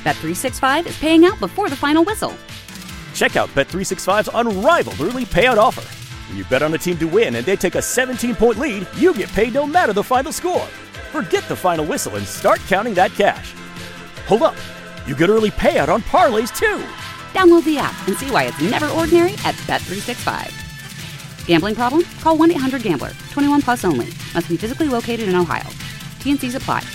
Bet365 is paying out before the final whistle. Check out Bet365's unrivaled early payout offer. When you bet on a team to win and they take a 17-point lead, you get paid no matter the final score. Forget the final whistle and start counting that cash. Hold up. You get early payout on parlays, too. Download the app and see why it's never ordinary at Bet365. Gambling problem? Call 1-800-GAMBLER. 21 plus only. Must be physically located in Ohio. T&Cs apply.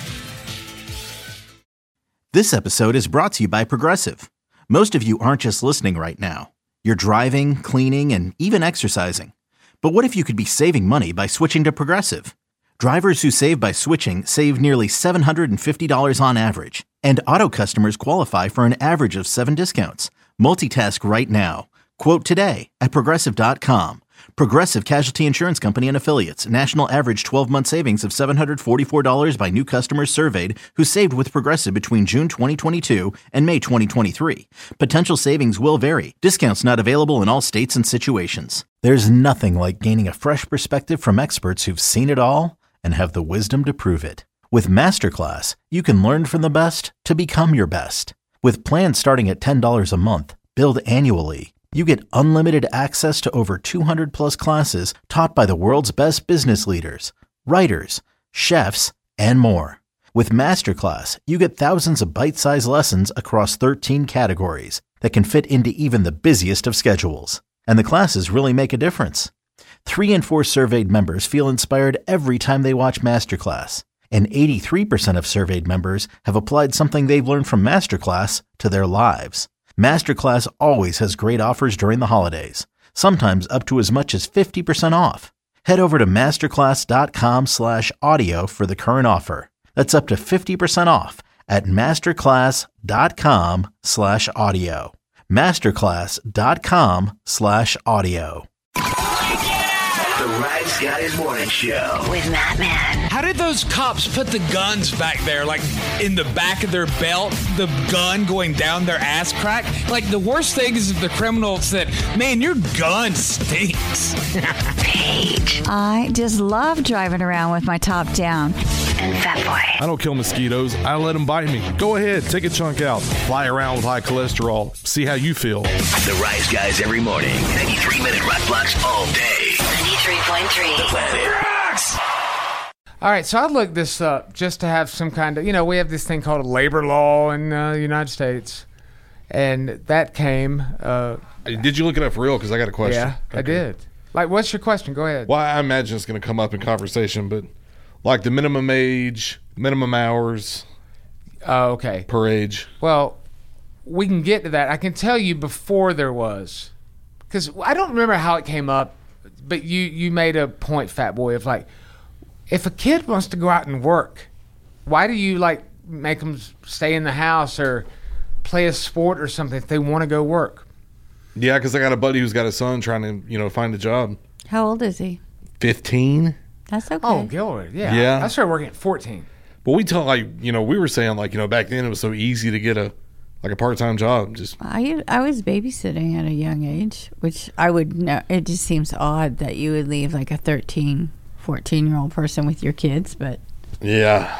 This episode is brought to you by Progressive. Most of you aren't just listening right now. You're driving, cleaning, and even exercising. But what if you could be saving money by switching to Progressive? Drivers who save by switching save nearly $750 on average. And auto customers qualify for an average of 7 discounts. Multitask right now. Quote today at Progressive.com. Progressive Casualty Insurance Company and Affiliates. National average 12-month savings of $744 by new customers surveyed who saved with Progressive between June 2022 and May 2023. Potential savings will vary. Discounts not available in all states and situations. There's nothing like gaining a fresh perspective from experts who've seen it all and have the wisdom to prove it. With Masterclass, you can learn from the best to become your best. With plans starting at $10 a month, billed annually, you get unlimited access to over 200 plus classes taught by the world's best business leaders, writers, chefs, and more. With Masterclass, you get thousands of bite-sized lessons across 13 categories that can fit into even the busiest of schedules. And the classes really make a difference. 3 in 4 surveyed members feel inspired every time they watch Masterclass. And 83% of surveyed members have applied something they've learned from Masterclass to their lives. Masterclass always has great offers during the holidays, sometimes up to as much as 50% off. Head over to masterclass.com/audio for the current offer. That's up to 50% off at masterclass.com/audio. masterclass.com/audio. The Rise Guys Morning Show with Matt Man. How did those cops put the guns back there, like in the back of their belt, the gun going down their ass crack? Like, the worst thing is if the criminal said, man, your gun stinks. Paige. I just love driving around with my top down. And Fat Boy. I don't kill mosquitoes. I let them bite me. Go ahead, take a chunk out. Fly around with high cholesterol. See how you feel. The Rise Guys every morning. 93-minute rock blocks all day. 93.3. The Planet Rocks. All right, so I looked this up just to have some kind of, we have this thing called a labor law in the United States. And that came. Did you look it up for real? Because I got a question. Yeah, okay. I did. Like, what's your question? Go ahead. Well, I imagine it's going to come up in conversation, but like the minimum age, minimum hours. Oh, okay. Per age. Well, we can get to that. I can tell you before there was. Because I don't remember how it came up, but you made a point, Fat Boy, of like, if a kid wants to go out and work, why do you like make them stay in the house or play a sport or something if they want to go work? Yeah, because I got a buddy who's got a son trying to, find a job. How old is he? 15. That's okay. Oh, Gilroy, yeah. Yeah. I started working at 14. But we tell we were saying back then it was so easy to get a part-time job. Just I was babysitting at a young age, which I would know. It just seems odd that you would leave like a 13, 14-year-old person with your kids, but yeah.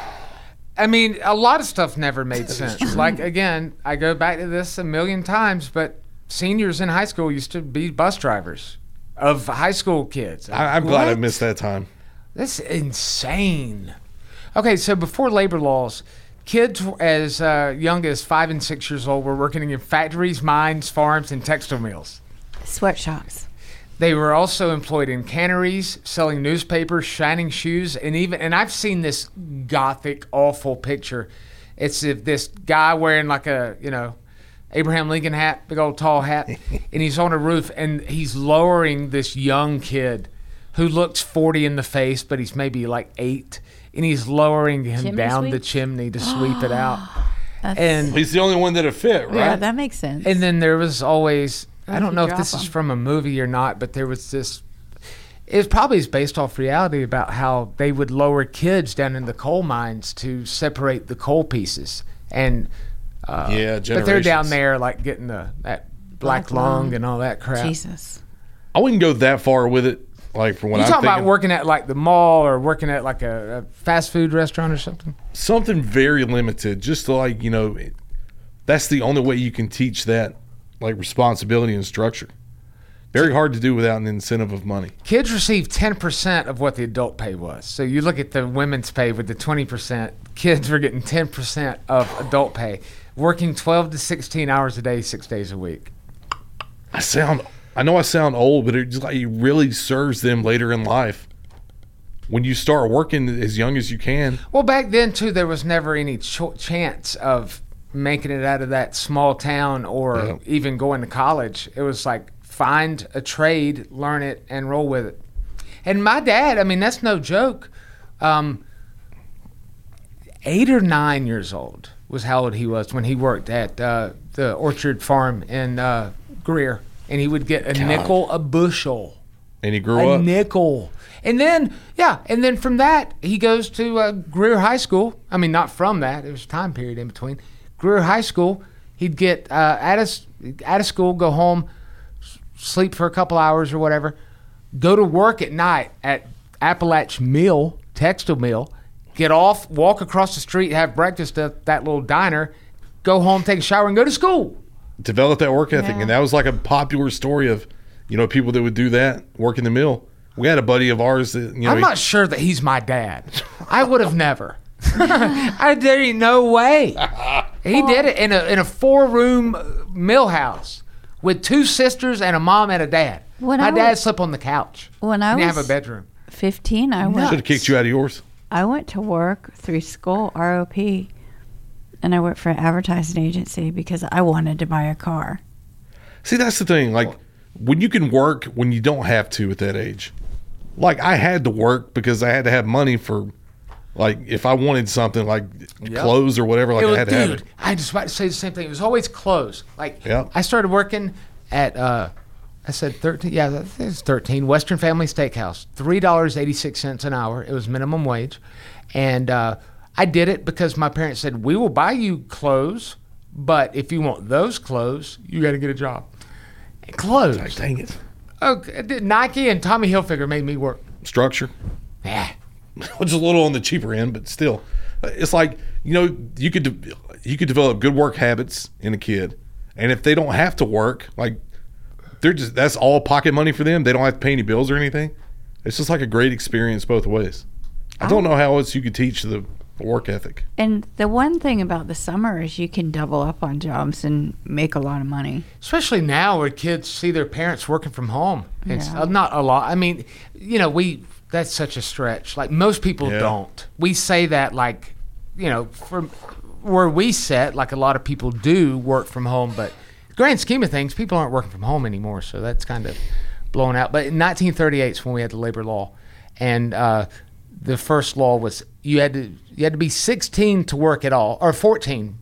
I mean, a lot of stuff never made sense. Like, again, I go back to this a million times, but seniors in high school used to be bus drivers of high school kids. I'm glad I missed that time. That's insane. Okay, so before labor laws, kids as young as 5 and 6 years old were working in factories, mines, farms, and textile mills. Sweatshops. They were also employed in canneries, selling newspapers, shining shoes, and I've seen this gothic, awful picture. It's this guy wearing like a, Abraham Lincoln hat, big old tall hat, and he's on a roof, and he's lowering this young kid who looks 40 in the face, but he's maybe like 8, and he's lowering him down the chimney to sweep it out. And he's the only one that it fit, right? Yeah, that makes sense. And then there was always, I don't know if this is from a movie or not, but there was this, it probably is based off reality about how they would lower kids down in the coal mines to separate the coal pieces. And but they're down there like getting that black lung and all that crap. Jesus. I wouldn't go that far with it. Like from what I'm talking about working at like the mall or working at like a fast food restaurant or something? Something very limited, just to That's the only way you can teach that, like, responsibility and structure. Very hard to do without an incentive of money. Kids receive 10% of what the adult pay was. So you look at the women's pay with the 20%, kids were getting 10% of adult pay, working 12 to 16 hours a day, 6 days a week. I know I sound old, but it really serves them later in life. When you start working as young as you can. Well, back then, too, there was never any chance of making it out of that small town or even going to college. It was like, find a trade, learn it, and roll with it. And my dad, I mean, that's no joke. 8 or 9 years old was how old he was when he worked at the orchard farm in Greer. And he would get a nickel a bushel. And he grew up? A nickel. And then, and then from that, he goes to Greer High School. I mean, not from that. There was a time period in between. Greer High School, he'd get out of school, go home, sleep for a couple hours or whatever, go to work at night at Appalach Mill, textile mill, get off, walk across the street, have breakfast at that little diner, go home, take a shower, and go to school. Develop that work ethic. And that was like a popular story of, people that would do that, work in the mill. We had a buddy of ours that, I'm not sure that he's my dad. I would have never. There ain't no way. He did it in a 4-room mill house with 2 sisters and a mom and a dad. My dad slept on the couch. When I didn't was have a bedroom. 15, I went. Should have kicked you out of yours. I went to work through school, ROP, and I worked for an advertising agency because I wanted to buy a car. See, that's the thing. Like, when you can work when you don't have to at that age. Like, I had to work because I had to have money for, like, if I wanted something like clothes or whatever, like I had to have it. I just about to say the same thing. It was always clothes. Like, I started working at, I said 13. Yeah, it was 13. Western Family Steakhouse. $3.86 an hour. It was minimum wage. And I did it because my parents said, we will buy you clothes, but if you want those clothes, you got to get a job. And clothes. Like, dang it. Okay, Nike and Tommy Hilfiger made me work. Structure. Yeah. Which is a little on the cheaper end, but still. It's like, you could develop good work habits in a kid. And if they don't have to work, like, that's all pocket money for them. They don't have to pay any bills or anything. It's just like a great experience both ways. I don't know how else you could teach the work ethic. And the one thing about the summer is you can double up on jobs and make a lot of money. Especially now where kids see their parents working from home. It's not a lot. I mean, that's such a stretch. Like, most people don't. We say that, like, from where we sit, like a lot of people do work from home, but grand scheme of things, people aren't working from home anymore, so that's kind of blown out. But in 1938 is when we had the labor law, and the first law was you had to be 16 to work at all, or 14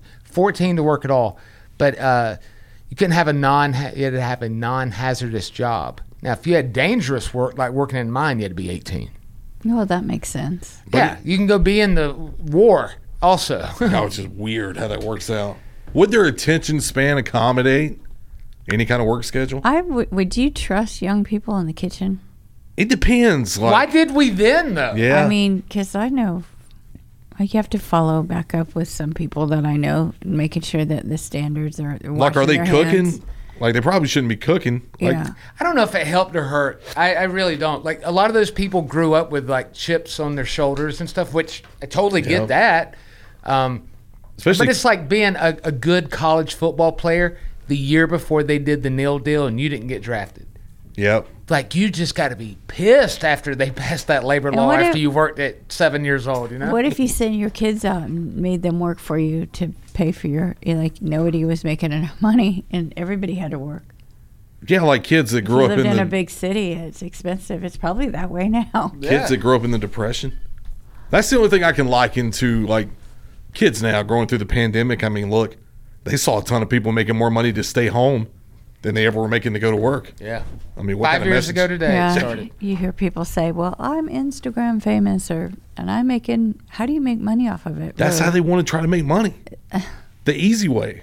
to work at all, but you couldn't have you had to have a non-hazardous job. Now, if you had dangerous work like working in a mine, you had to be 18. Well, that makes sense. Yeah, you can go be in the war also. No, it's just weird how that works out. Would their attention span accommodate any kind of work schedule? Would you trust young people in the kitchen? It depends. Why did we then, though? Yeah. I mean, because I know you have to follow back up with some people that I know, making sure that the standards are like, are they cooking? Hands. Like, they probably shouldn't be cooking. Like, Yeah. I don't know if it helped or hurt. I really don't. Like, a lot of those people grew up with, like, chips on their shoulders and stuff, which I totally get that. Especially, but it's like being a good college football player the year before they did the nil deal and you didn't get drafted. Yep. Like, you just got to be pissed after they passed that labor law after you worked at 7 years old, What if you sent your kids out and made them work for you to pay for like, nobody was making enough money and everybody had to work? Yeah, like kids that grew up in a big city, it's expensive. It's probably that way now. Kids that grew up in the Depression. That's the only thing I can liken to, like, kids now growing through the pandemic. I mean, look, they saw a ton of people making more money to stay home than they ever were making to go to work. Yeah. I mean, what 5 years ago today it started. You hear people say, well, I'm Instagram famous and I'm making, how do you make money off of it? That's how they want to try to make money. The easy way.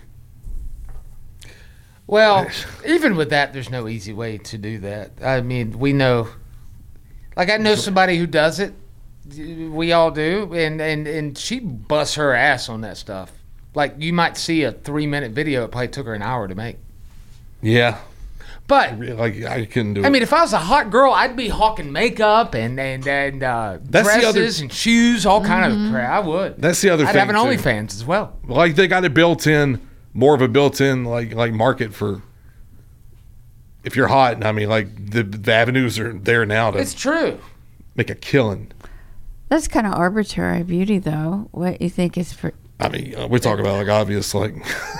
Well, even with that, there's no easy way to do that. I mean, we know, like, I know somebody who does it. We all do. And she busts her ass on that stuff. Like you might see a 3-minute video, it probably took her an hour to make. Yeah. But Like I couldn't do it. I mean, if I was a hot girl, I'd be hawking makeup and dresses and shoes, all kind of crap. I would. That's the other I'd thing. have an too. OnlyFans as well. Like they got it more of a built-in like market for if you're hot. I mean, like the avenues are there now to It's true. make a killing. That's kind of arbitrary beauty, though. What you think is for? I mean, we talk about like obvious, like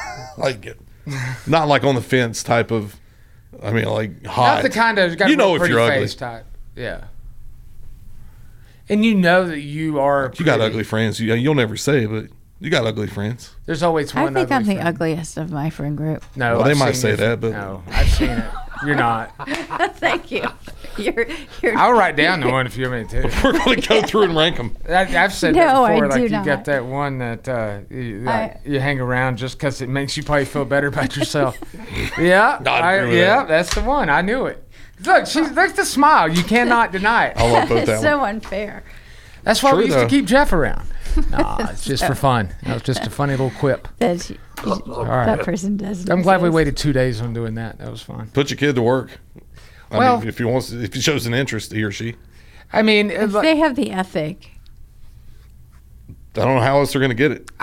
not like on the fence type of. I mean, like hot. Not the kind of got you a know real if pretty you're ugly. face type. Yeah. And you know that you are. You got pretty. ugly friends. You'll never say, but you got ugly friends. There's always I one. think I'm the friend. ugliest of my friend group. No, Well, they I've might seen say your- that, but- no, I've seen it. You're not. Thank you. You're I'll write down the one if you want me to. We're going to go through and rank them. I've said No, that I before. Like do you not. got that one that you hang around just because it makes you probably feel better about yourself. Yeah, I agree with that. that's the one. I knew it. Look, look the smile. You cannot deny it. I love both it's that so one. unfair. That's why True, we used though. to keep Jeff around. Nah, it's just for fun. That was just a funny little quip. That that person doesn't. I'm glad we exist. waited 2 days on doing that. That was fun. Put your kid to work. I Well- mean, if he shows an interest, he or she. I mean, If they have the ethic. I don't know how else they're going to get it.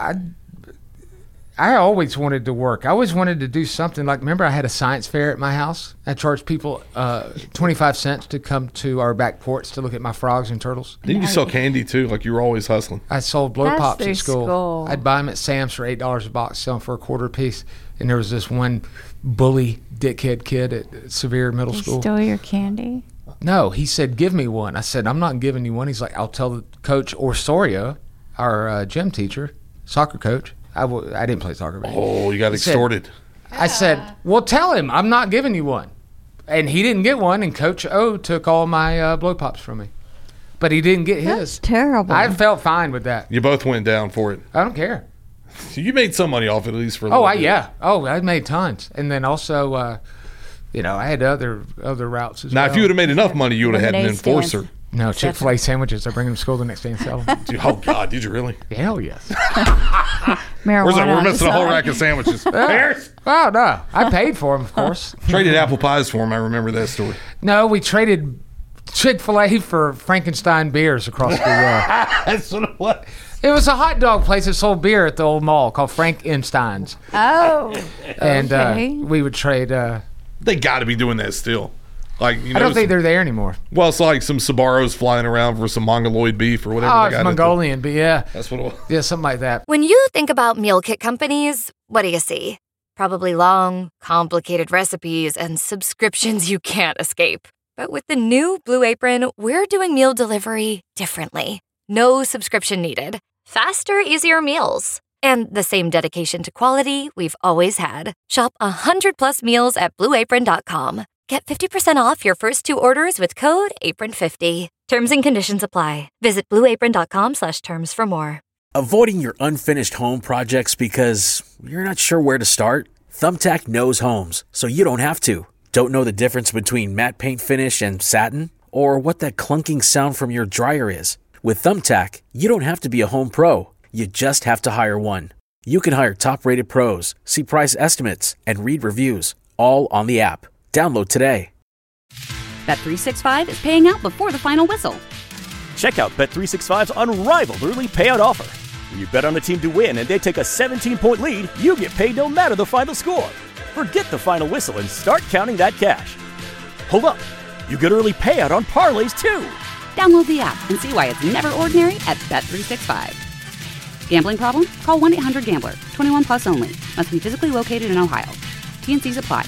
I always wanted to work. I always wanted to do something. Like, remember I had a science fair at my house? I charged people 25 cents to come to our back porch to look at my frogs and turtles. Didn't you sell candy too? Like you were always hustling. I sold blow That's pops their at school. school. I'd buy them at Sam's for $8 a box, sell them for a quarter a piece. And there was this one bully dickhead kid at Sevier Middle They School. stole your candy. No, he said, give me one. I said, I'm not giving you one. He's like, I'll tell the coach Osorio, our gym teacher, soccer coach. I didn't play soccer. But Oh, you got He said- extorted. I said, well, tell him I'm not giving you one. And he didn't get one, and Coach O took all my blow pops from me. But he didn't get That's his. terrible. I felt fine with that. You both went down for it. I don't care. You made some money off it at least for a Oh, little bit. yeah. Oh, I made tons. And then also, I had other routes as Now, well. if you would have made enough money, you would have had an Lemonade stands. enforcer. No, Chick-fil-A sandwiches. I bring them to school the next day and sell them. Dude, oh, God, did you really? Hell yes. Marijuana We're on the missing a whole side. rack of sandwiches. Harris? Oh, no. I paid for them, of course. Traded apple pies for him. I remember that story. No, we traded Chick-fil-A for Frankenstein beers across the That's what it was. It was a hot dog place that sold beer at the old mall called Frankenstein's. Oh. And Okay. we would trade. They got to be doing that still. Like you know, I don't think they're there anymore. well, it's like some Sabaros flying around for some Mongoloid beef or whatever. Oh, they it's got at the- Mongolian, but yeah. That's what it was. Yeah, something like that. When you think about meal kit companies, what do you see? Probably long, complicated recipes and subscriptions you can't escape. But with the new Blue Apron, we're doing meal delivery differently. No subscription needed. Faster, easier meals. And the same dedication to quality we've always had. Shop 100+ meals at blueapron.com. Get 50% off your first 2 orders with code APRON50. Terms and conditions apply. Visit blueapron.com/terms for more. Avoiding your unfinished home projects because you're not sure where to start? Thumbtack knows homes, so you don't have to. Don't know the difference between matte paint finish and satin? Or what that clunking sound from your dryer is? With Thumbtack, you don't have to be a home pro. You just have to hire one. You can hire top-rated pros, see price estimates, and read reviews, all on the app. Download today. Bet365 is paying out before the final whistle. Check out Bet365's unrivaled early payout offer. When you bet on a team to win and they take a 17-point lead, you get paid no matter the final score. Forget the final whistle and start counting that cash. Hold up. You get early payout on parlays too. Download the app and see why it's never ordinary at Bet365. Gambling problem? Call 1-800-GAMBLER. 21 plus only. Must be physically located in Ohio. T&Cs apply.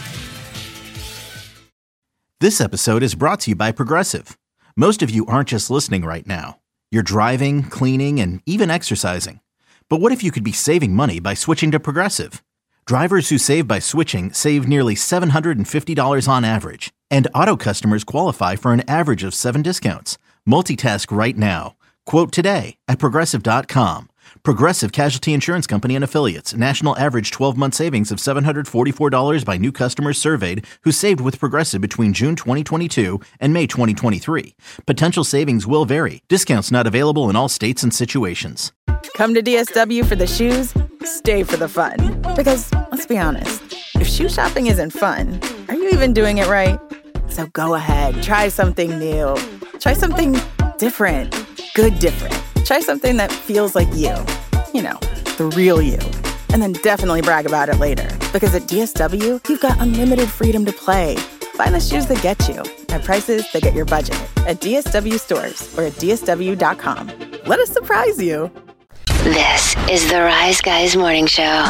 This episode is brought to you by Progressive. Most of you aren't just listening right now. You're driving, cleaning, and even exercising. But what if you could be saving money by switching to Progressive? Drivers who save by switching save nearly $750 on average. And auto customers qualify for an average of 7 discounts. Multitask right now. Quote today at Progressive.com. Progressive Casualty Insurance Company and Affiliates. National average 12-month savings of $744 by new customers surveyed who saved with Progressive between June 2022 and May 2023. Potential savings will vary. Discounts not available in all states and situations. Come to DSW for the shoes, stay for the fun. Because, let's be honest, if shoe shopping isn't fun, are you even doing it right? So go ahead, try something new. Try something different. Good different. Try something that feels like you. You know, the real you. And then definitely brag about it later. Because at DSW, you've got unlimited freedom to play. Find the shoes that get you at prices that get your budget at DSW stores or at DSW.com. Let us surprise you. This is the Rise Guys Morning Show.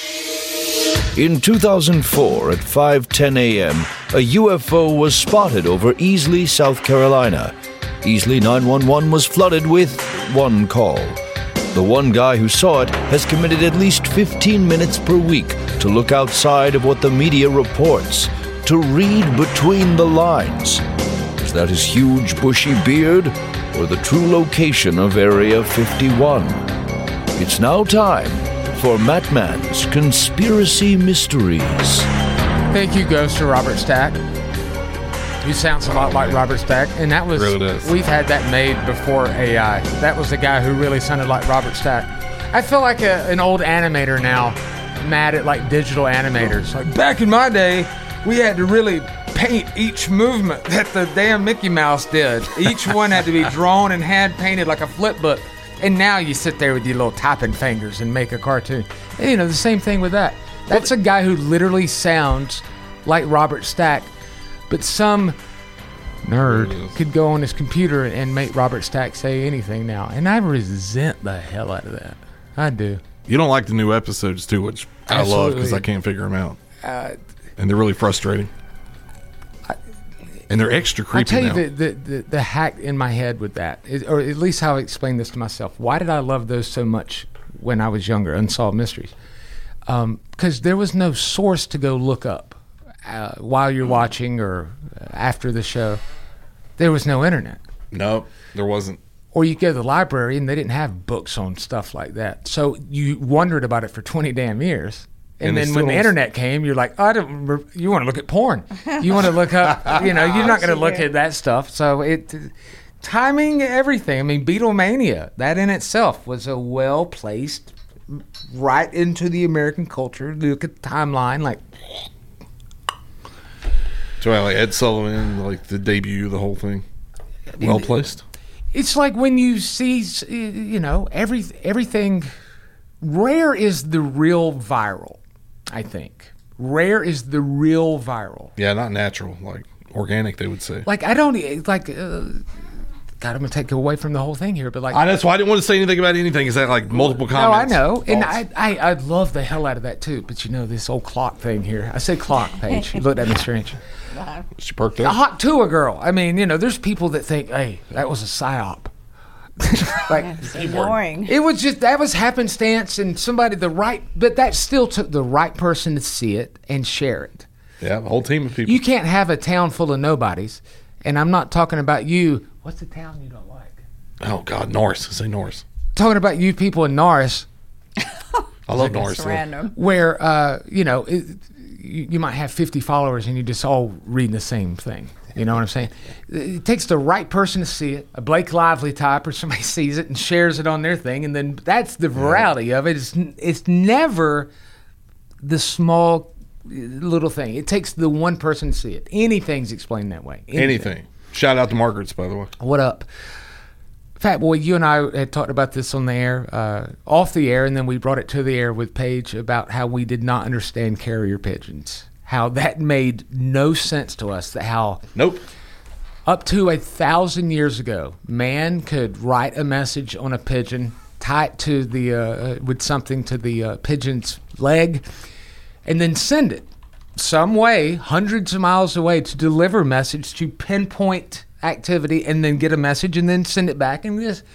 In 2004 at 5:10 a.m., a UFO was spotted over Easley, South Carolina. Easley 911 was flooded with one call. The one guy who saw it has committed at least 15 minutes per week to look outside of what the media reports, to read between the lines. Is that his huge bushy beard or the true location of Area 51? It's now time for Matt Mann's Conspiracy Mysteries. Thank you, Ghost, to Robert Stack. He sounds a lot like Robert Stack, and that was Really does. We've had that made before AI. That was the guy who really sounded like Robert Stack. I feel like an old animator now, mad at like digital animators. Like back in my day, we had to really paint each movement that the damn Mickey Mouse did. Each one had to be drawn and hand painted like a flip book. And now you sit there with your little typing fingers and make a cartoon. And, you know, the same thing with that. That's a guy who literally sounds like Robert Stack, but some nerd could go on his computer and make Robert Stack say anything now. And I resent the hell out of that. I do. You don't like the new episodes too, which I love because I Absolutely. can't figure them out. And they're really frustrating. And they're extra I'll creepy tell now. you the hack in my head with that, or at least how I explain this to myself. Why did I love those so much when I was younger, Unsolved Mysteries? Because there was no source to go look up while you're watching or after the show. There was no internet. Nope, there wasn't. Or you go to the library and they didn't have books on stuff like that. So you wondered about it for 20 damn years. And they then still when the don't- internet came, you're like, I don't remember. You want to look at porn. You want to look up, you know, you're not going to look at that stuff. So timing, everything. I mean, Beatlemania, that in itself was a well-placed right into the American culture. Look at the timeline, like. So like Ed Sullivan, like the debut, the whole thing. Well placed. It's like when you see, you know, everything. Rare is the real viral, I think. Rare is the real viral. Yeah, not natural, like organic, they would say. Like, I don't, like, God, I'm going to take away from the whole thing here, but like. That's why I didn't want to say anything about anything. Is that like multiple comments? No, I know. And Thoughts? I love the hell out of that too. But you know, this old clock thing here. I say clock, Paige. You looked at me strange. She perked A up. hot tour girl. I mean, you know, there's people that think, hey, that was a psyop. Like, So boring. it was just, that was happenstance and but that still took the right person to see it and share it. Yeah, a whole team of people. You can't have a town full of nobodies. And I'm not talking about you. What's the town you don't like? Oh God, Norris. Say Norris. Talking about you people in Norris. I love Norris. though. Random. Where you know you might have 50 followers and you just all reading the same thing. You know what I'm saying? It takes the right person to see it, a Blake Lively type, or somebody sees it and shares it on their thing, and then that's the virality of it. It's never the small little thing. It takes the one person to see it. Anything's explained that way. Anything. Shout out to Margaret's, by the way. What up? Fat Boy, you and I had talked about this on the air, off the air, and then we brought it to the air with Paige about how we did not understand carrier pigeons. How that made no sense to us. Nope. Up to 1,000 years ago, man could write a message on a pigeon, tie it to the with something to the pigeon's leg, and then send it some way, hundreds of miles away, to deliver a message to pinpoint activity, and then get a message, and then send it back, and just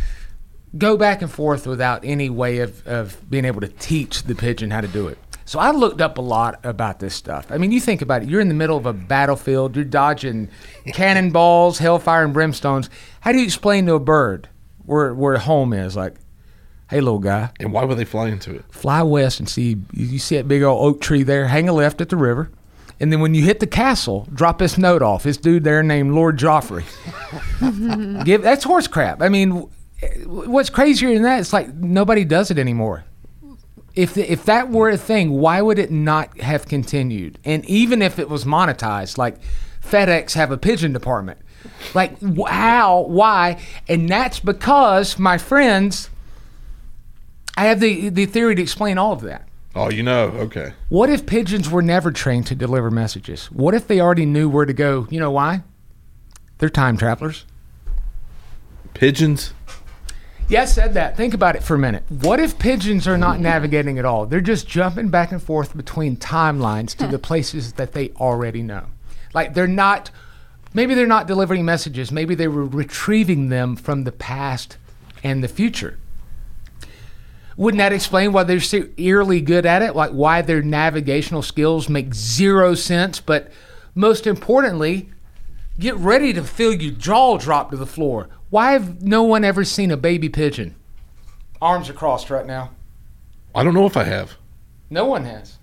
go back and forth without any way of being able to teach the pigeon how to do it. So I looked up a lot about this stuff. I mean, you think about it. You're in the middle of a battlefield. You're dodging cannonballs, hellfire, and brimstones. How do you explain to a bird where home is? Like, hey, little guy. And why would they fly into it? Fly west and see. You see that big old oak tree there? Hang a left at the river. And then when you hit the castle, drop this note off. This dude there named Lord Joffrey. That's horse crap. I mean, what's crazier than that, it's like nobody does it anymore. If that were a thing, why would it not have continued? And even if it was monetized, like FedEx have a pigeon department. Like, how? Why? And that's because, my friends, I have the theory to explain all of that. Oh, okay. What if pigeons were never trained to deliver messages? What if they already knew where to go? You know why? They're time travelers. Pigeons? Yeah, I said that. Think about it for a minute. What if pigeons are not navigating at all? They're just jumping back and forth between timelines to the places that they already know. Like, maybe they're not delivering messages. Maybe they were retrieving them from the past and the future. Wouldn't that explain why they're so eerily good at it? Like, why their navigational skills make zero sense? But most importantly, get ready to feel your jaw drop to the floor. Why have no one ever seen a baby pigeon? Arms are crossed right now. I don't know if I have. No one has.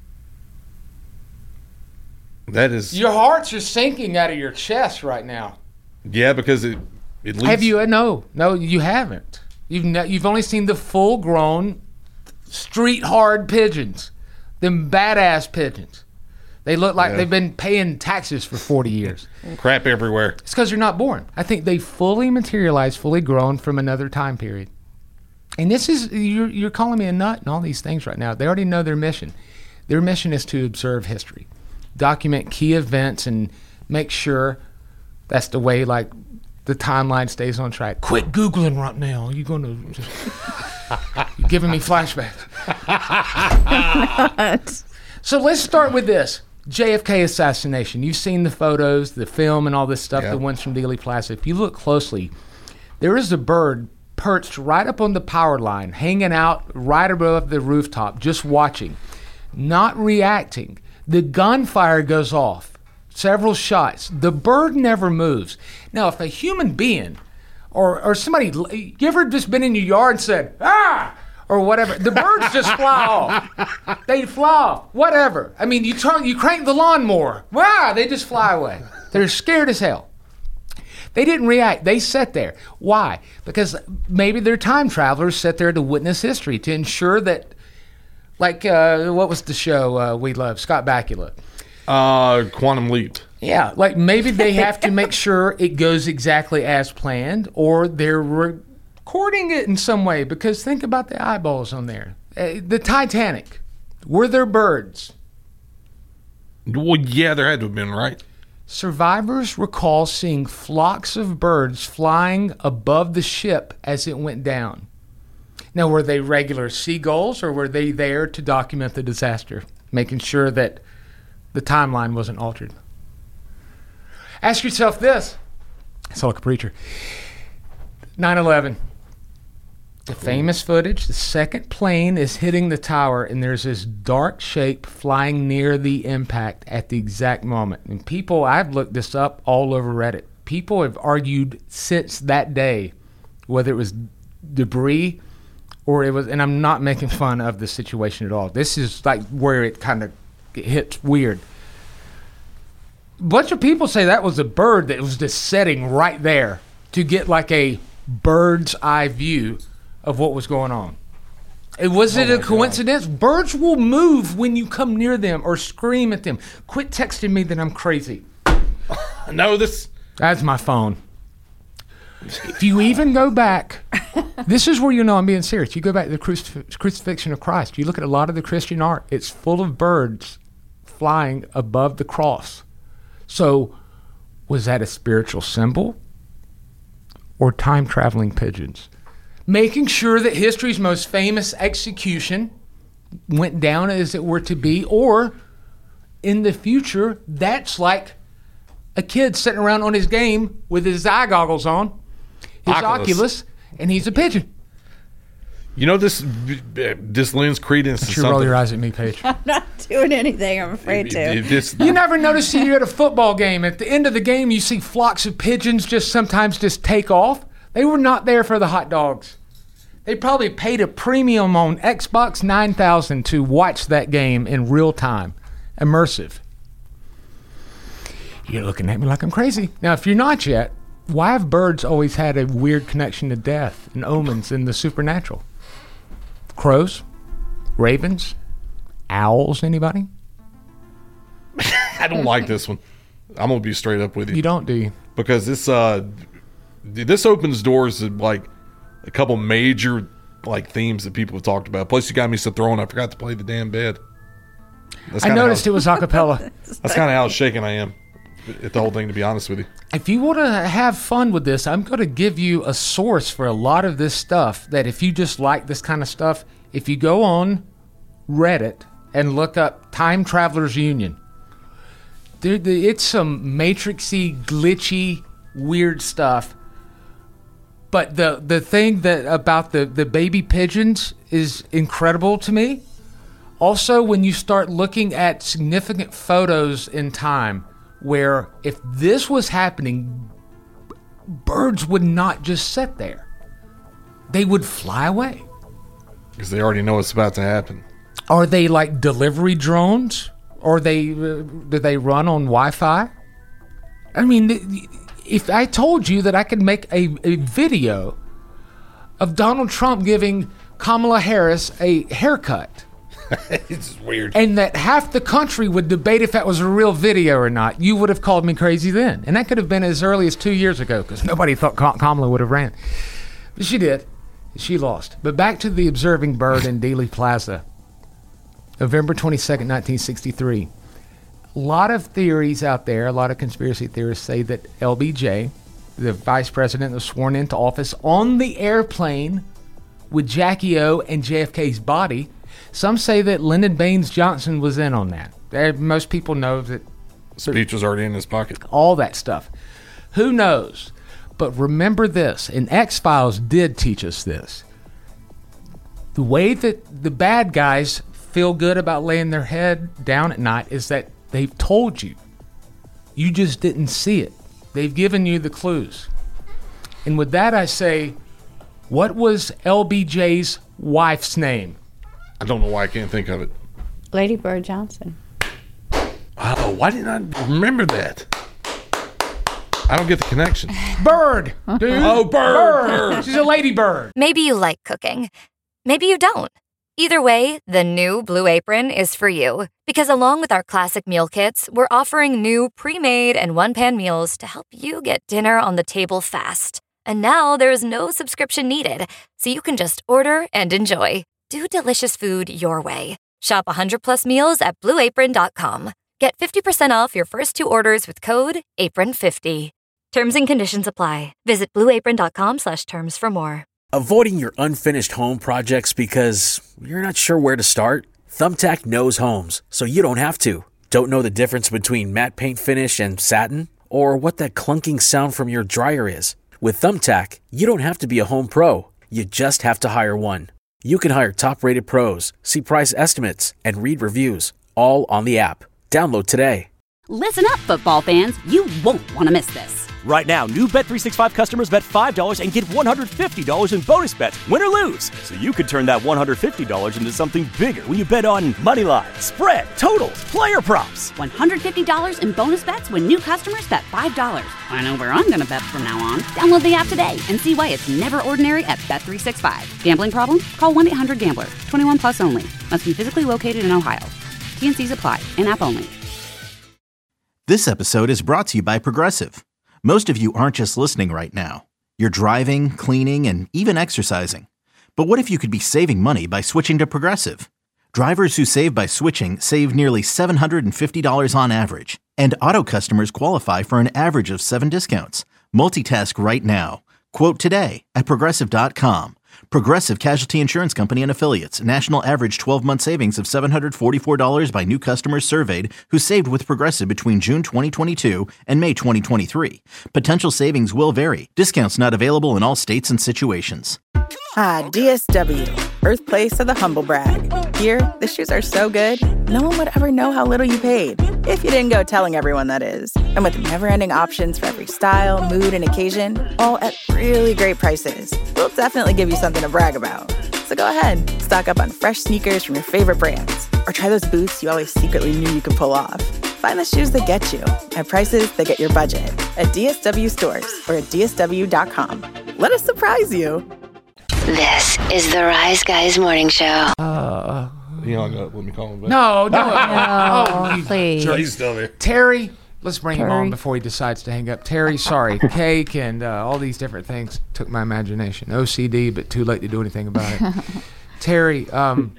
That is... Your hearts are sinking out of your chest right now. Yeah, because it leads... Have you? No, you haven't. You've only seen the full-grown, street-hard pigeons. Them badass pigeons. They look like they've been paying taxes for 40 years. Crap everywhere. It's because they're not born. I think they fully materialized, fully grown from another time period. And this is, you're calling me a nut and all these things right now. They already know their mission. Their mission is to observe history, document key events, and make sure that's the way, like, the timeline stays on track. Quit Googling right now. You're going to just... You're giving me flashbacks. So let's start with this. JFK assassination. You've seen the photos, the film, and all this stuff that went from Dealey Plaza. If you look closely, there is a bird perched right up on the power line, hanging out right above the rooftop, just watching, not reacting. The gunfire goes off, several shots. The bird never moves. Now, if a human being or somebody, you ever just been in your yard and said, ah, or whatever, the birds just fly off. They fly off, whatever. I mean, you crank the lawnmower, wow, they just fly away. They're scared as hell. They didn't react. They sat there. Why? Because maybe they're time travelers sat there to witness history, to ensure that, like, what was the show we love? Scott Bakula. Quantum Leap. Yeah, like maybe they have to make sure it goes exactly as planned, or they're recording it in some way, because think about the eyeballs on there. The Titanic, were there birds? Well, yeah, there had to have been, right? Survivors recall seeing flocks of birds flying above the ship as it went down. Now, were they regular seagulls, or were they there to document the disaster, making sure that the timeline wasn't altered? Ask yourself this. I sound like a preacher. 9/11. The famous footage, the second plane is hitting the tower, and there's this dark shape flying near the impact at the exact moment. And people, I've looked this up all over Reddit. People have argued since that day whether it was debris or it was, and I'm not making fun of the situation at all. This is like where it kind of hits weird. A bunch of people say that was a bird that was just sitting right there to get like a bird's eye view of what was going on. Was it a coincidence? God. Birds will move when you come near them or scream at them. Quit texting me that I'm crazy. No, that's my phone. If you even go back, this is where you know I'm being serious. You go back to the crucifixion of Christ. You look at a lot of the Christian art. It's full of birds flying above the cross. So, was that a spiritual symbol or time-traveling pigeons? Making sure that history's most famous execution went down as it were to be, or in the future, that's like a kid sitting around on his game with his eye goggles on, his Oculus, and he's a pigeon. You know, this lends credence to something. Roll your eyes at me, Paige. I'm not doing anything. I'm afraid to. You never notice you're at a football game. At the end of the game, you see flocks of pigeons sometimes take off. They were not there for the hot dogs. They probably paid a premium on Xbox 9000 to watch that game in real time. Immersive. You're looking at me like I'm crazy. Now, if you're not yet, Why have birds always had a weird connection to death and omens and the supernatural? Crows? Ravens? Owls? Anybody? I don't like this one. I'm going to be straight up with you. You don't, do you? Because this opens doors to, like, a couple major, like, themes that people have talked about. Plus, you got me so thrown, I forgot to play the damn bed. I noticed it was a cappella. That's kind of how shaken I am at the whole thing, to be honest with you. If you want to have fun with this, I'm going to give you a source for a lot of this stuff that if you just like this kind of stuff, if you go on Reddit and look up Time Travelers Union, it's some matrixy, glitchy, weird stuff. But the thing that about the baby pigeons is incredible to me. Also, when you start looking at significant photos in time, where if this was happening, birds would not just sit there. They would fly away. Because they already know it's about to happen. Are they like delivery drones? Or do they run on Wi-Fi? I mean, if I told you that I could make a video of Donald Trump giving Kamala Harris a haircut. It's weird. And that half the country would debate if that was a real video or not, you would have called me crazy then. And that could have been as early as 2 years ago, because nobody thought Kamala would have ran. But she did. She lost. But back to the observing bird in Dealey Plaza. November 22nd, 1963. A lot of theories out there, a lot of conspiracy theorists say that LBJ, the vice president, was sworn into office on the airplane with Jackie O and JFK's body. Some say that Lyndon Baines Johnson was in on that. Most people know that speech was already in his pocket. All that stuff. Who knows? But remember this, and X-Files did teach us this. The way that the bad guys feel good about laying their head down at night is that they've told you. You just didn't see it. They've given you the clues. And with that, I say, what was LBJ's wife's name? I don't know why I can't think of it. Lady Bird Johnson. Oh, why didn't I remember that? I don't get the connection. Bird, dude. Oh, bird. She's a ladybird. Maybe you like cooking. Maybe you don't. Either way, the new Blue Apron is for you. Because along with our classic meal kits, we're offering new pre-made and one-pan meals to help you get dinner on the table fast. And now there's no subscription needed, so you can just order and enjoy. Do delicious food your way. Shop 100+ meals at BlueApron.com. Get 50% off your first 2 orders with code APRON50. Terms and conditions apply. Visit BlueApron.com/terms for more. Avoiding your unfinished home projects because you're not sure where to start? Thumbtack knows homes, so you don't have to. Don't know the difference between matte paint finish and satin? Or what that clunking sound from your dryer is? With Thumbtack, you don't have to be a home pro. You just have to hire one. You can hire top-rated pros, see price estimates, and read reviews, all on the app. Download today. Listen up, football fans. You won't want to miss this. Right now, new Bet365 customers bet $5 and get $150 in bonus bets, win or lose. So you could turn that $150 into something bigger when you bet on moneyline, spread, totals, player props. $150 in bonus bets when new customers bet $5. I know where I'm going to bet from now on. Download the app today and see why it's never ordinary at Bet365. Gambling problem? Call 1-800-GAMBLER. 21 plus only. Must be physically located in Ohio. T&Cs apply. In-app only. This episode is brought to you by Progressive. Most of you aren't just listening right now. You're driving, cleaning, and even exercising. But what if you could be saving money by switching to Progressive? Drivers who save by switching save nearly $750 on average. And auto customers qualify for an average of 7 discounts. Multitask right now. Quote today at Progressive.com. Progressive Casualty Insurance Company and Affiliates. National average 12-month savings of $744 by new customers surveyed who saved with Progressive between June 2022 and May 2023. Potential savings will vary. Discounts not available in all states and situations. DSW, birthplace of the humble brag. Here, the shoes are so good, no one would ever know how little you paid. If you didn't go telling everyone, that is. And with never-ending options for every style, mood, and occasion, all at really great prices, we'll definitely give you something to brag about. So go ahead, stock up on fresh sneakers from your favorite brands, or try those boots you always secretly knew you could pull off. Find the shoes that get you, at prices that get your budget. at DSW stores or at DSW.com. Let us surprise you. This is the Rise Guys Morning Show. You don't know, let me call him back. No. No, please. He's still there. Terry, let's bring him on Terry. before he decides to hang up. Terry, sorry. Cake and all these different things took my imagination. OCD, but too late to do anything about it. Terry,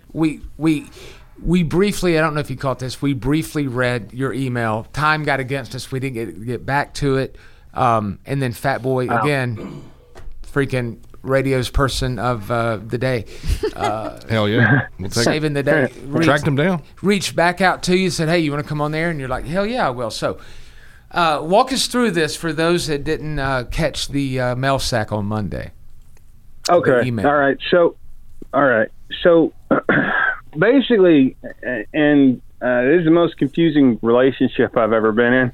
we briefly, I don't know if you caught this, we briefly read your email. Time got against us. We didn't get back to it. And then Fat Boy, again, freaking radio's person of the day. Hell yeah. We'll take saving the day. Tracked him down. Reached back out to you, said, hey, you want to come on there? And you're like, hell yeah, I will. So walk us through this for those that didn't catch the mail sack on Monday. Okay. All right. So basically, and this is the most confusing relationship I've ever been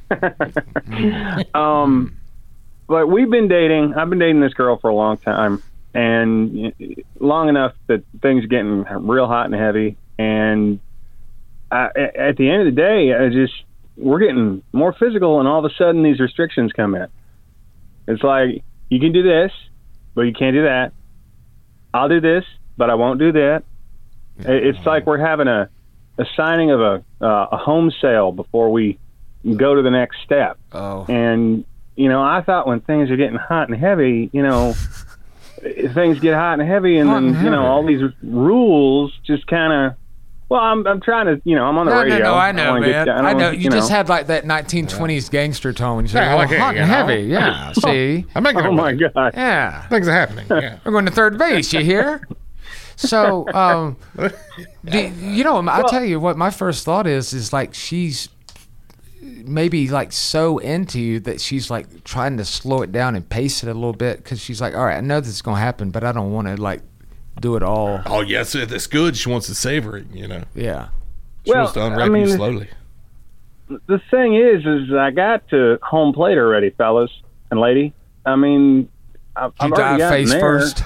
in. But we've been dating. I've been dating this girl for a long time, and long enough that things are getting real hot and heavy. And at the end of the day, we're getting more physical, and all of a sudden these restrictions come in. It's like, you can do this, but you can't do that. I'll do this, but I won't do that. It's like we're having a signing of a home sale before we go to the next step. Oh. And I thought when things are getting hot and heavy, things get hot and heavy, and then all these rules just kind of. Well, I'm trying to, I'm on the radio. No, I know, man. I know. You just had like that 1920s gangster tone. You said, hot and heavy. Yeah, see? Oh my God. Yeah. Things are happening. Yeah. We're going to third base, you hear? So, I'll tell you what my first thought is like she's maybe like so into you that she's like trying to slow it down and pace it a little bit, because she's like, all right, I know this is going to happen, but I don't want to like do it all. Oh, yes, that's good. She wants to savor it, Yeah. She wants to unwrap you slowly. The thing is I got to home plate already, fellas and lady. I mean, I've already gotten face there. first.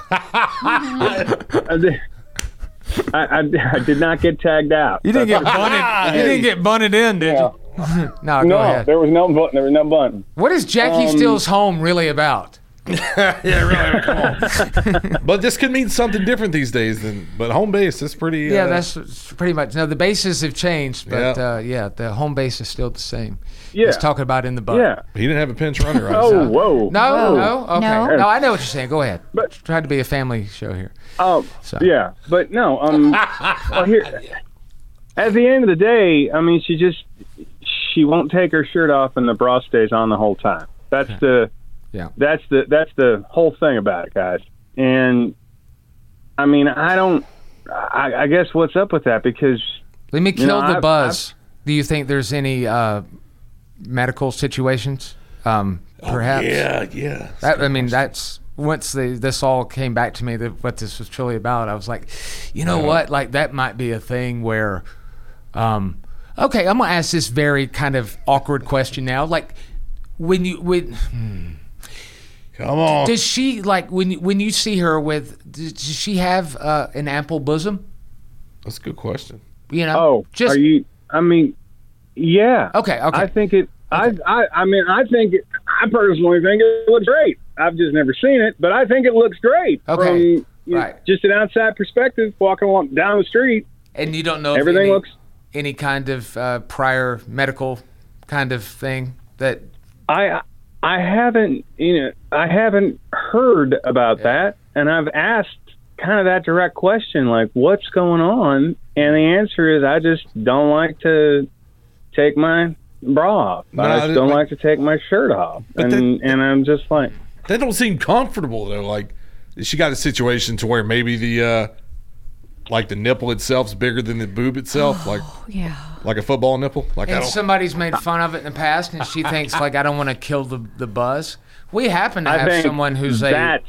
I did not get tagged out. You didn't get bunted. You didn't get bunted in, did you? No, go ahead. There was no button. There was no button. What is Jackie Steele's home really about? Yeah, really. Come on. But this could mean something different these days. But home base is pretty. Yeah, that's pretty much. No, the bases have changed, but the home base is still the same. Yeah. He's talking about in the butt. Yeah. He didn't have a pinch runner. Right? Oh, whoa. No. Okay. No. No, I know what you're saying. Go ahead. But tried to be a family show here. Oh, So. yeah. But no. Well, here. At the end of the day, I mean, she won't take her shirt off, and the bra stays on the whole time. That's the whole thing about it, guys. And I mean, I guess what's up with that, because let me kill the buzz. Do you think there's any medical situations? Perhaps. Yeah. That's once this all came back to me, that what this was truly about. I was like, what? Like that might be a thing where. Okay, I'm gonna ask this very kind of awkward question now. Like, Come on. Does she, like, when you see her with, does she have an ample bosom? That's a good question. Are you? I mean, yeah. Okay. I think it. Okay. I personally think it looks great. I've just never seen it, but I think it looks great. Okay. From just an outside perspective, walking along down the street. And you don't know everything if looks. Any kind of prior medical kind of thing that I haven't heard about that, and I've asked kind of that direct question, like, what's going on? And the answer is, I just don't like to take my bra off. I just don't like to take my shirt off, and I'm just like, that don't seem comfortable though. Like, she got a situation to where maybe the like the nipple itself's bigger than the boob itself, like a football nipple. Like, and somebody's made fun of it in the past, and she thinks like, I don't want to kill the buzz. We happen to have someone who's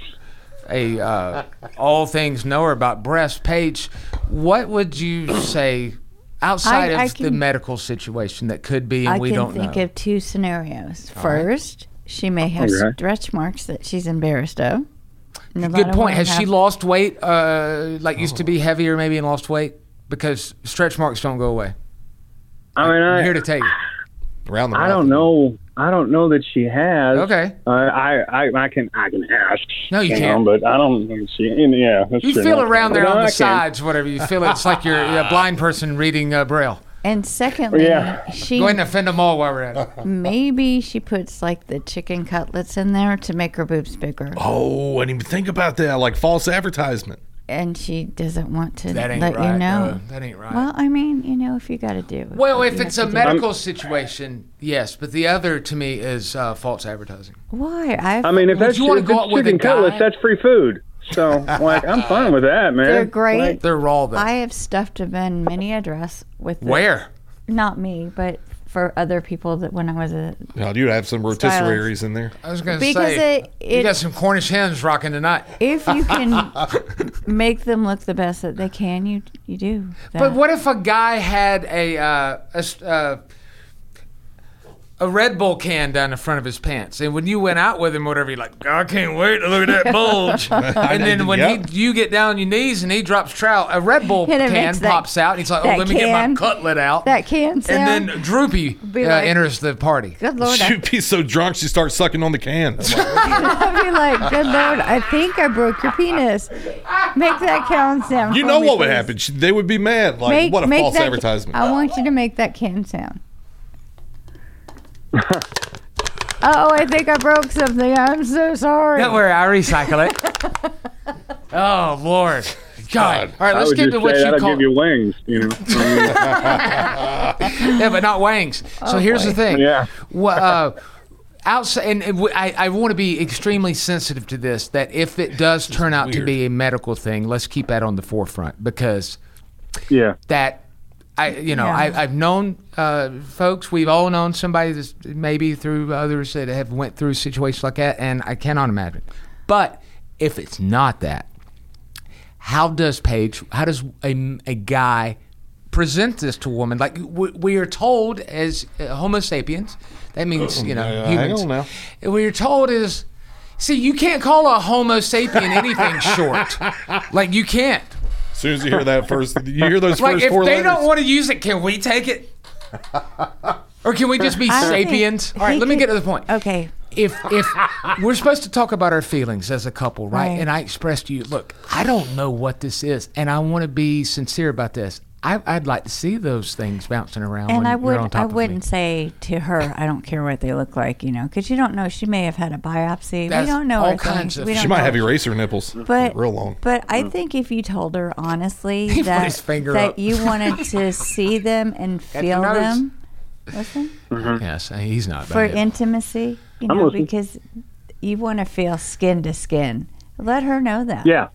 all things knower about breast. Paige, what would you say outside of the medical situation that could be, and we don't know? I can think of two scenarios. First, she may have stretch marks that she's embarrassed of. Good point. Has she lost weight, used to be heavier maybe and lost weight? Because stretch marks don't go away. I'm here to tell you. around the mouth. I don't know that she has. Okay. I can ask. No, you can't. But I don't think she. Yeah, that's You true. feel around there But on I the can. sides, whatever. You feel it's like you're a blind person reading Braille. And secondly, Yeah. she Go ahead and offend them all while we're at it. maybe she puts like the chicken cutlets in there to make her boobs bigger. Oh, I didn't even think about that. Like false advertisement. And she doesn't want to That ain't let right. you know. No, that ain't right. Well, I mean, if you got to do it. Well, if you it's have a to do it. medical situation, yes. But the other, to me, is false advertising. Why? I mean, if Would that's you wanna if go it's out with a chicken cutlets, guy? that's free food. So, like, I'm fine with that, man. They're great. Like, They're raw, though. I have stuffed them in many a dress with the- Where? Not me, but for other people that when I was a God, you'd have some rotisseries in there. I was going to Because say, you it- got some Cornish hens rocking tonight. if you can make them look the best that they can, you do. That. But what if a guy had a Red Bull can down the front of his pants, and when you went out with him, whatever, you're like, I can't wait to look at that bulge. And then when Yep. you get down on your knees and he drops trout, a Red Bull And it can makes that- pops out, and he's like, that let me get my can- cutlet out. that can sound? And then Droopy Be like, enters the party. Good Lord, She'd be so drunk she starts sucking on the can. I'd be like, good Lord, I think I broke your penis. Make that can sound. You for know me, what would please. happen? They would be mad. Like, what a false that- advertisement. I want you to make that can sound. Oh, I think I broke something. I'm so sorry. Don't worry, I recycle it. Oh, Lord. God. All right, I let's would get just to what say you that'll call give you wings, Yeah, but not wangs. So here's the thing. Yeah. Outside, and I want to be extremely sensitive to this, that if it does turn out to be a medical thing, let's keep that on the forefront, because that I've known folks, we've all known somebody that's maybe through others that have went through situations like that, and I cannot imagine. But if it's not that, how does a guy present this to a woman? Like we are told as Homo sapiens, that means hang humans. on now. We are told is, see, you can't call a Homo sapien anything short. Like you can't. As soon as you hear that first, you hear those Like first if four they letters. don't want to use it, can we take it? Or can we just be I think sapiens? All right, he let me could- get to the point. Okay. If we're supposed to talk about our feelings as a couple, right? Right. And I expressed to you, look, I don't know what this is, and I want to be sincere about this. I'd like to see those things bouncing around. And when I you're on top of me. wouldn't say to her, I don't care what they look like, because you don't know. She may have had a biopsy. That's we don't know all her kinds thing. of- We don't She might know. have eraser nipples. But real long. But I think if you told her honestly He put that his finger up. you wanted to see them and Got feel your nose. them, listen, Yes, he's not for bad. intimacy, I'm listening. because you want to feel skin to skin. Let her know that. Yeah.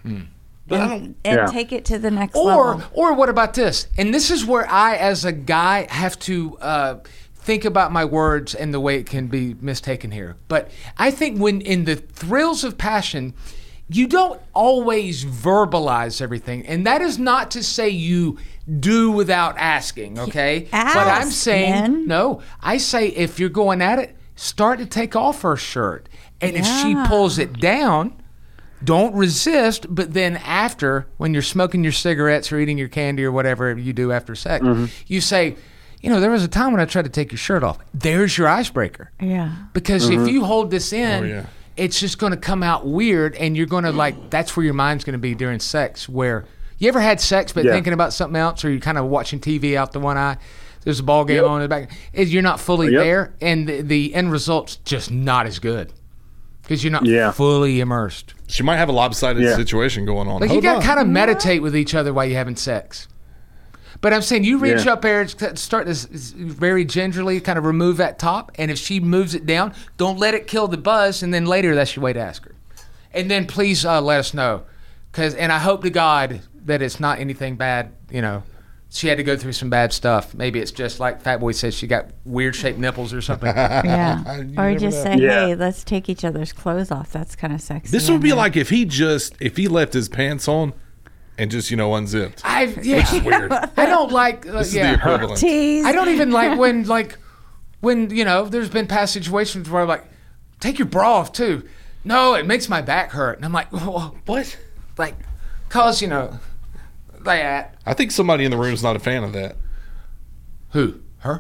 And Yeah. take it to the next level. Or what about this? And this is where I, as a guy, have to think about my words and the way it can be mistaken here. But I think when in the thrills of passion, you don't always verbalize everything. And that is not to say you do without asking, okay? But I'm Ask, saying, man. no, I say if you're going at it, start to take off her shirt. And if she Yeah. pulls it down, don't resist, but then after, when you're smoking your cigarettes or eating your candy or whatever you do after sex, you say, there was a time when I tried to take your shirt off. There's your icebreaker. Yeah. Because if you hold this in, Oh, yeah. it's just going to come out weird, and you're going to that's where your mind's going to be during sex, where you ever had sex but Yeah. thinking about something else, or you're kind of watching TV out the one eye, there's a ball game on in the back, you're not fully Yep. there, and the end result's just not as good. Because you're not Yeah. fully immersed. She might have a lopsided Yeah. situation going on. Like you Hold got on. to kind of meditate with each other while you're having sex. But I'm saying you reach Yeah. up there and start to very gingerly kind of remove that top, and if she moves it down, don't let it kill the buzz, and then later that's your way to ask her. And then please let us know, and I hope to God that it's not anything bad. She had to go through some bad stuff. Maybe it's just like Fat Boy says, she got weird shaped nipples or something. Yeah. Or never just know. say, Yeah. hey, let's take each other's clothes off. That's kind of sexy. This would be I know. like if he left his pants on and just unzipped. Which is weird. I don't like. This is the equivalent. Tease. I don't even like when there's been past situations where I'm like, take your bra off too. No, it makes my back hurt, and I'm like, what? Like, cause that. I think somebody in the room is not a fan of that. Who? Her?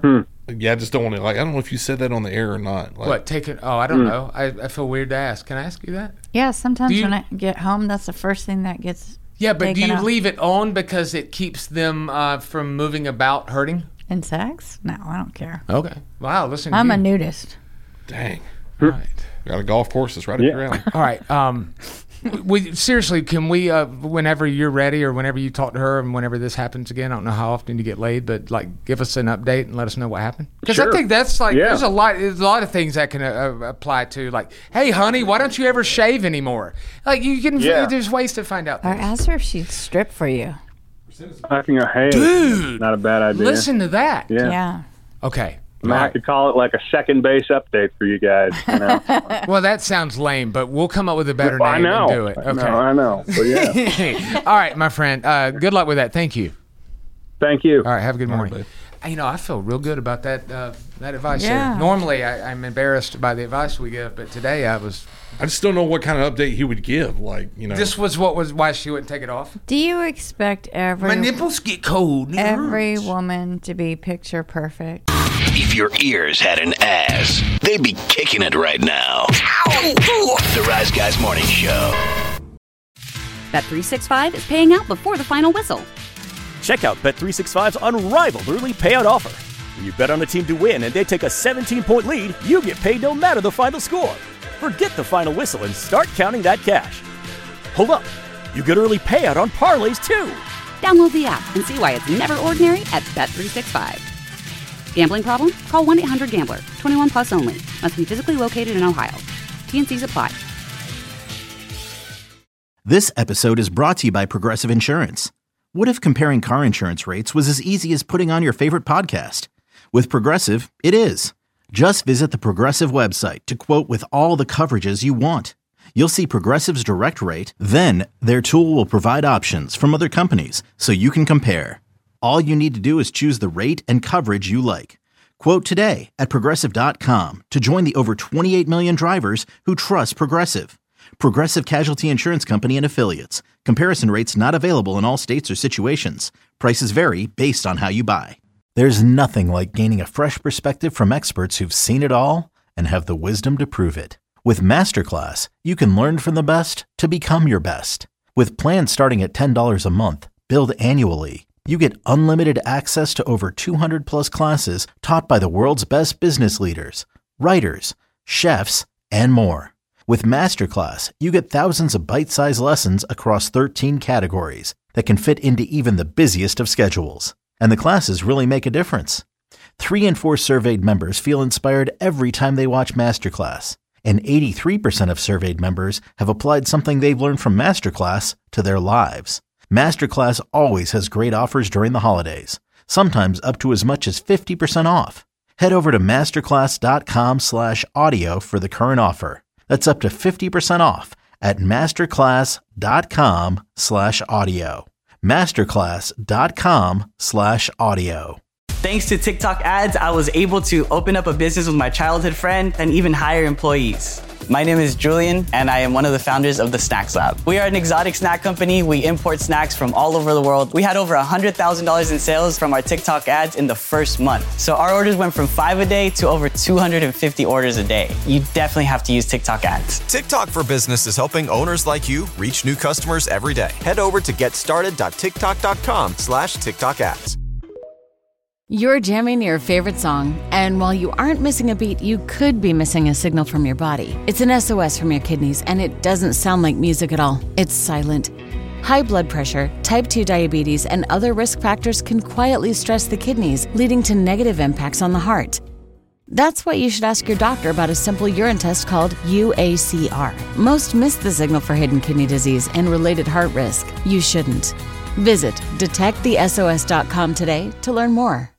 Yeah, I just don't want to, I don't know if you said that on the air or not. What, take it? Oh, I don't know. I feel weird to ask. Can I ask you that? Yeah, sometimes when I get home, that's the first thing that gets Yeah, but do you off. leave it on because it keeps them from moving about hurting? Insects? No, I don't care. Okay. Wow, listen to I'm you. a nudist. Dang. All right. Got a golf course that's right up your alley. All right. Seriously, can we, whenever you're ready or whenever you talk to her and whenever this happens again, I don't know how often you get laid, but give us an update and let us know what happened. Because I think that's there's a lot of things that can apply to, hey, honey, why don't you ever shave anymore? There's ways to find out Or things. ask her if she'd strip for you. I can go, hey, Dude, not a bad idea. Listen to that. Yeah. Okay. I could call it like a second base update for you guys. You know? Well, that sounds lame, but we'll come up with a better name I know. and do it. Okay. I know. But yeah. All right, my friend. Good luck with that. Thank you. Thank you. All right. Have a good morning. I feel real good about that advice. Yeah. There. Normally, I'm embarrassed by the advice we give, but today I just don't know what kind of update he would give. This was why she wouldn't take it off. Do you expect My nipples get cold. every woman to be picture perfect? If your ears had an ass, they'd be kicking it right now. The Rise Guys Morning Show. Bet365 is paying out before the final whistle. Check out Bet365's unrivaled early payout offer. When you bet on a team to win and they take a 17-point lead, you get paid no matter the final score. Forget the final whistle and start counting that cash. Hold up. You get early payout on parlays, too. Download the app and see why it's never ordinary at Bet365. Gambling problem? Call 1-800-GAMBLER. 21 plus only. Must be physically located in Ohio. T&Cs apply. This episode is brought to you by Progressive Insurance. What if comparing car insurance rates was as easy as putting on your favorite podcast? With Progressive, it is. Just visit the Progressive website to quote with all the coverages you want. You'll see Progressive's direct rate, then their tool will provide options from other companies so you can compare. All you need to do is choose the rate and coverage you like. Quote today at Progressive.com to join the over 28 million drivers who trust Progressive. Progressive Casualty Insurance Company and Affiliates. Comparison rates not available in all states or situations. Prices vary based on how you buy. There's nothing like gaining a fresh perspective from experts who've seen it all and have the wisdom to prove it. With Masterclass, you can learn from the best to become your best. With plans starting at $10 a month, billed annually, you get unlimited access to over 200 plus classes taught by the world's best business leaders, writers, chefs, and more. With Masterclass, you get thousands of bite-sized lessons across 13 categories that can fit into even the busiest of schedules. And the classes really make a difference. 3 in 4 surveyed members feel inspired every time they watch Masterclass. And 83% of surveyed members have applied something they've learned from Masterclass to their lives. Masterclass always has great offers during the holidays, sometimes up to as much as 50% off. Head over to masterclass.com/audio for the current offer. That's up to 50% off at masterclass.com/audio. masterclass.com/audio. Thanks to TikTok ads, I was able to open up a business with my childhood friend and even hire employees. My name is Julian, and I am one of the founders of the Snacks Lab. We are an exotic snack company. We import snacks from all over the world. We had over $100,000 in sales from our TikTok ads in the first month. So our orders went from 5 a day to over 250 orders a day. You definitely have to use TikTok ads. TikTok for Business is helping owners like you reach new customers every day. Head over to getstarted.tiktok.com/TikTok ads. You're jamming your favorite song, and while you aren't missing a beat, you could be missing a signal from your body. It's an SOS from your kidneys, and it doesn't sound like music at all. It's silent. High blood pressure, type 2 diabetes, and other risk factors can quietly stress the kidneys, leading to negative impacts on the heart. That's why you should ask your doctor about a simple urine test called UACR. Most miss the signal for hidden kidney disease and related heart risk. You shouldn't. Visit detectthesos.com today to learn more.